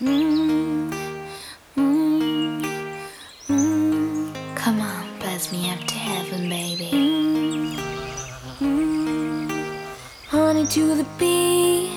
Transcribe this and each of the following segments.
Mm, mm, Come on, buzz me up to heaven, baby. Honey to the beat.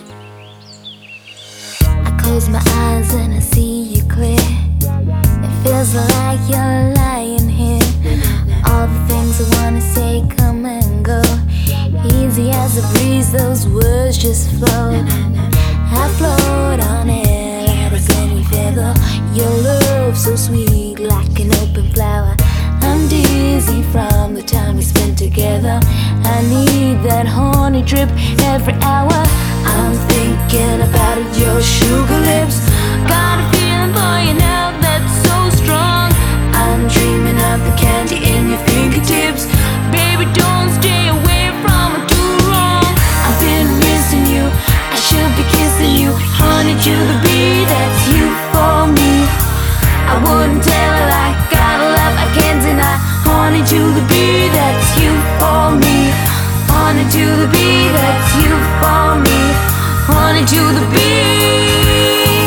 I close my eyes and I see you clear. It feels like you're lying here. All the things I wanna say come and go. Easy as a breeze, those words just flow. I float on air like a sunny feather. Your love so sweet like an open flower. I'm dizzy from the time we spent together. I need that honey drip every hour. I'm thinking about it, your sugar lips. Got a feeling for you now that's so strong. I'm dreaming of the candy in your fingertips. Baby, don't stay away from it too long. I've been missing you, I should be kissing you. Honey to the bee, that's you for me. I wouldn't tell a lie, got a love I can't deny. Honey to the bee, that's you for me. Honey to the bee, that's you for me. Honey to the bee.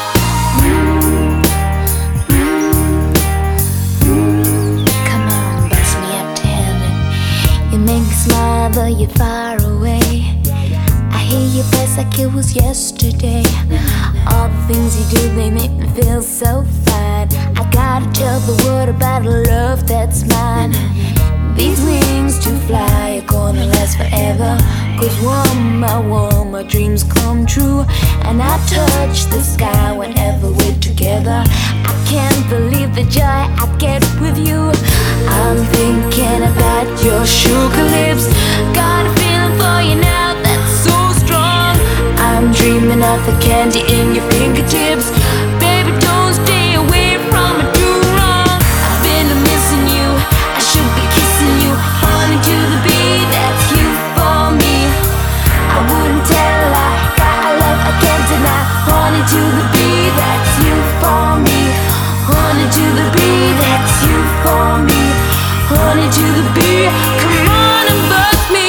Come on, buzz me up to heaven. You make me smile though you're far away. I hear your voice like it was yesterday. All the things you do, they make me feel so fine. I gotta tell the world about a love that's mine. These wings to fly are gonna last forever. 'Cause one by one my dreams come true. And I touch the sky whenever we're together. I can't believe the joy I get with you. I'm thinking about your sugar lips. Got a feeling for you now that's so strong. I'm dreaming of the candy in your fingertips. Baby, don't stay away from it too long. I've been missing you, I should be kissing you. Honey to the bee, that's you for me. I wouldn't tell a lie, got a love I can't deny. Honey to the bee, that's you for me. Honey to the bee, that's you for me. Honey to the bee, come on and buzz me.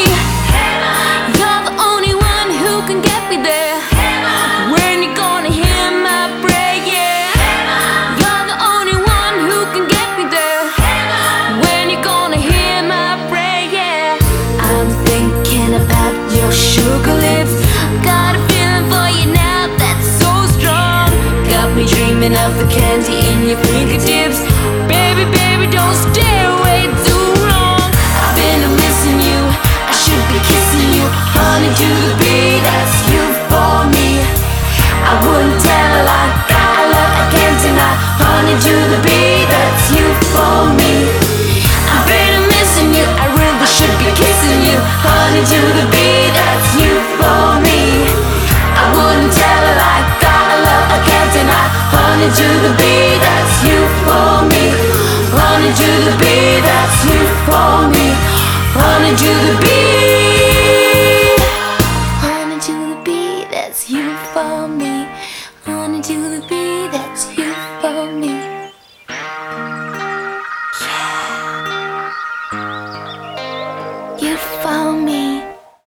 You're the only one who can get me there. When you gonna hear my prayer, yeah. You're the only one who can get me there. When you gonna hear my prayer, yeah. I'm thinking about your sugar lips. Got a feeling for you now that's so strong. Got me dreaming of the candy in your fingertips. Baby, baby, don't stay away too long. I've been missing you, I should be kissing you. Honey to the bee, that's you for me. I wouldn't tell a lie, got a love I can't deny. Honey to the bee, that's you for me. I've been missing you, I really should be kissing you. Honey to the bee, that's you for me. I wouldn't tell a lie, got a love I can't deny. Honey to the bee, that's you for me. Honey to the bee, that's you for me. Honey to the bee. Honey to the bee, that's you for me. Honey to the bee, that's you.